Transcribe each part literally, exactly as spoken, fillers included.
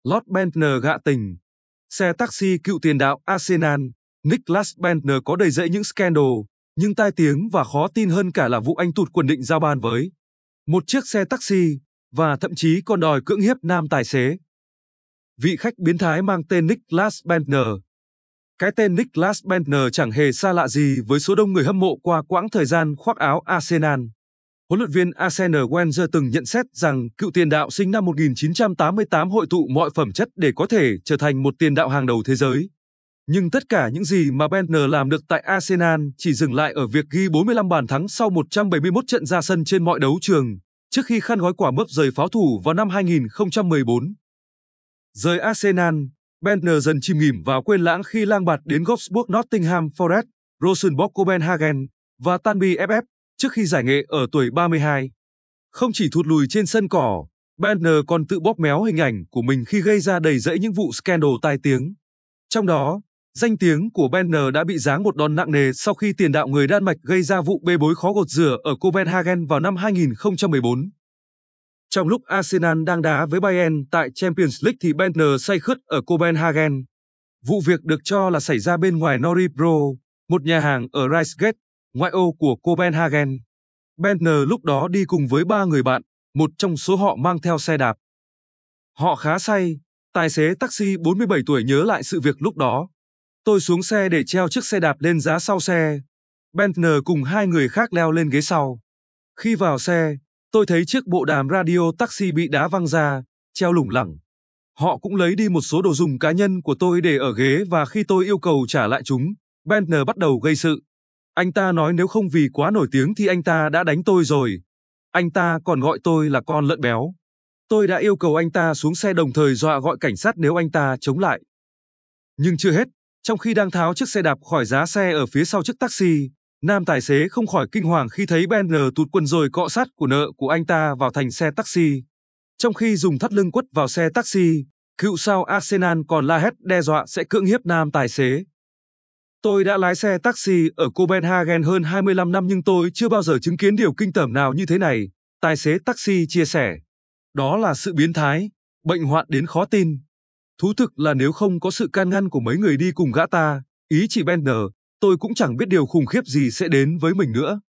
Lord Bendtner gạ tình. Xe taxi cựu tiền đạo Arsenal, Nicklas Bendtner có đầy rẫy những scandal, nhưng tai tiếng và khó tin hơn cả là vụ anh tụt quần định giao ban với một chiếc xe taxi, và thậm chí còn đòi cưỡng hiếp nam tài xế. Vị khách biến thái mang tên Nicklas Bendtner. Cái tên Nicklas Bendtner chẳng hề xa lạ gì với số đông người hâm mộ qua quãng thời gian khoác áo Arsenal. Huấn luyện viên Arsene Wenger từng nhận xét rằng cựu tiền đạo sinh năm một nghìn chín trăm tám mươi tám hội tụ mọi phẩm chất để có thể trở thành một tiền đạo hàng đầu thế giới. Nhưng tất cả những gì mà Bendtner làm được tại Arsenal chỉ dừng lại ở việc ghi bốn mươi lăm bàn thắng sau một trăm bảy mươi mốt trận ra sân trên mọi đấu trường, trước khi khăn gói quả mướp rời pháo thủ vào năm hai nghìn không trăm mười bốn. Rời Arsenal, Bendtner dần chìm nghỉm và quên lãng khi lang bạt đến Wolfsburg, Nottingham Forest, Rosenborg Copenhagen và Tanby ép ép trước khi giải nghệ ở tuổi ba mươi hai. Không chỉ thụt lùi trên sân cỏ, Bendtner còn tự bóp méo hình ảnh của mình khi gây ra đầy rẫy những vụ scandal tai tiếng. Trong đó, danh tiếng của Bendtner đã bị giáng một đòn nặng nề sau khi tiền đạo người Đan Mạch gây ra vụ bê bối khó gột rửa ở Copenhagen vào năm hai nghìn không trăm mười bốn. Trong lúc Arsenal đang đá với Bayern tại Champions League thì Bendtner say khướt ở Copenhagen. Vụ việc được cho là xảy ra bên ngoài Norrebro, một nhà hàng ở Rigsgate, ngoại ô của Copenhagen. Bendtner lúc đó đi cùng với ba người bạn, một trong số họ mang theo xe đạp. Họ khá say, tài xế taxi bốn mươi bảy tuổi nhớ lại sự việc lúc đó. Tôi xuống xe để treo chiếc xe đạp lên giá sau xe. Bendtner cùng hai người khác leo lên ghế sau. Khi vào xe, tôi thấy chiếc bộ đàm radio taxi bị đá văng ra, treo lủng lẳng. Họ cũng lấy đi một số đồ dùng cá nhân của tôi để ở ghế và khi tôi yêu cầu trả lại chúng, Bendtner bắt đầu gây sự. Anh ta nói nếu không vì quá nổi tiếng thì anh ta đã đánh tôi rồi. Anh ta còn gọi tôi là con lợn béo. Tôi đã yêu cầu anh ta xuống xe đồng thời dọa gọi cảnh sát nếu anh ta chống lại. Nhưng chưa hết, trong khi đang tháo chiếc xe đạp khỏi giá xe ở phía sau chiếc taxi, nam tài xế không khỏi kinh hoàng khi thấy Bendtner tụt quần rồi cọ sát của nợ của anh ta vào thành xe taxi. Trong khi dùng thắt lưng quất vào xe taxi, cựu sao Arsenal còn la hét đe dọa sẽ cưỡng hiếp nam tài xế. Tôi đã lái xe taxi ở Copenhagen hơn hai mươi lăm năm nhưng tôi chưa bao giờ chứng kiến điều kinh tởm nào như thế này, tài xế taxi chia sẻ. Đó là sự biến thái, bệnh hoạn đến khó tin. Thú thực là nếu không có sự can ngăn của mấy người đi cùng gã ta, ý chị Bendtner, tôi cũng chẳng biết điều khủng khiếp gì sẽ đến với mình nữa.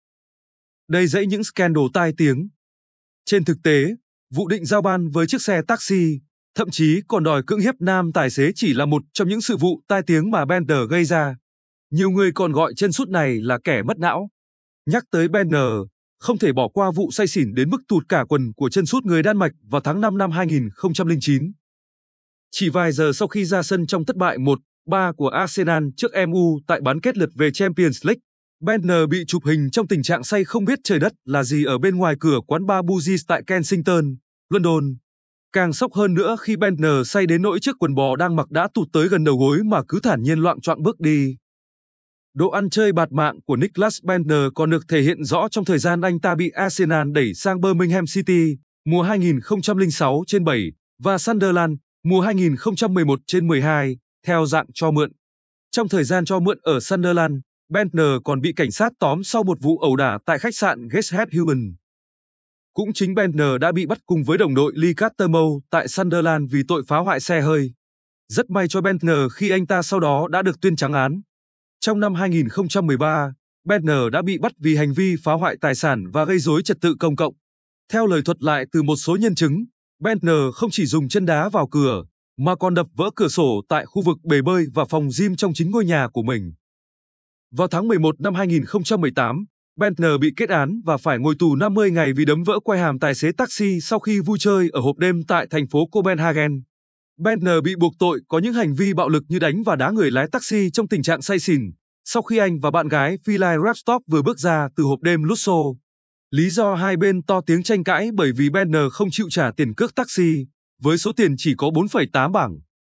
Đầy dẫy những scandal tai tiếng. Trên thực tế, vụ định giao ban với chiếc xe taxi, thậm chí còn đòi cưỡng hiếp nam tài xế chỉ là một trong những sự vụ tai tiếng mà Bendtner gây ra. Nhiều người còn gọi chân sút này là kẻ mất não. Nhắc tới Bendtner, không thể bỏ qua vụ say xỉn đến mức tụt cả quần của chân sút người Đan Mạch vào tháng năm năm hai nghìn không trăm lẻ chín. Chỉ vài giờ sau khi ra sân trong thất bại một ba của Arsenal trước em u tại bán kết lượt về Champions League, Bendtner bị chụp hình trong tình trạng say không biết trời đất là gì ở bên ngoài cửa quán bar Bugis tại Kensington, London. Càng sốc hơn nữa khi Bendtner say đến nỗi chiếc quần bò đang mặc đã tụt tới gần đầu gối mà cứ thản nhiên loạng choạng bước đi. Độ ăn chơi bạt mạng của Nicklas Bendtner còn được thể hiện rõ trong thời gian anh ta bị Arsenal đẩy sang Birmingham City mùa hai nghìn không trăm lẻ sáu trên bảy và Sunderland mùa hai nghìn không trăm mười một trên mười hai theo dạng cho mượn. Trong thời gian cho mượn ở Sunderland, Bendtner còn bị cảnh sát tóm sau một vụ ẩu đả tại khách sạn Gateshead Human. Cũng chính Bendtner đã bị bắt cùng với đồng đội Lee Cattermole tại Sunderland vì tội phá hoại xe hơi. Rất may cho Bendtner khi anh ta sau đó đã được tuyên trắng án. Trong năm hai nghìn không trăm mười ba, Bendtner đã bị bắt vì hành vi phá hoại tài sản và gây rối trật tự công cộng. Theo lời thuật lại từ một số nhân chứng, Bendtner không chỉ dùng chân đá vào cửa, mà còn đập vỡ cửa sổ tại khu vực bể bơi và phòng gym trong chính ngôi nhà của mình. Vào tháng mười một năm hai nghìn không trăm mười tám, Bendtner bị kết án và phải ngồi tù năm mươi ngày vì đấm vỡ quai hàm tài xế taxi sau khi vui chơi ở hộp đêm tại thành phố Copenhagen. Bendtner bị buộc tội có những hành vi bạo lực như đánh và đá người lái taxi trong tình trạng say xỉn, sau khi anh và bạn gái Philai Rapstop vừa bước ra từ hộp đêm Luxor. Lý do hai bên to tiếng tranh cãi bởi vì Bendtner không chịu trả tiền cước taxi, với số tiền chỉ có bốn phẩy tám bảng.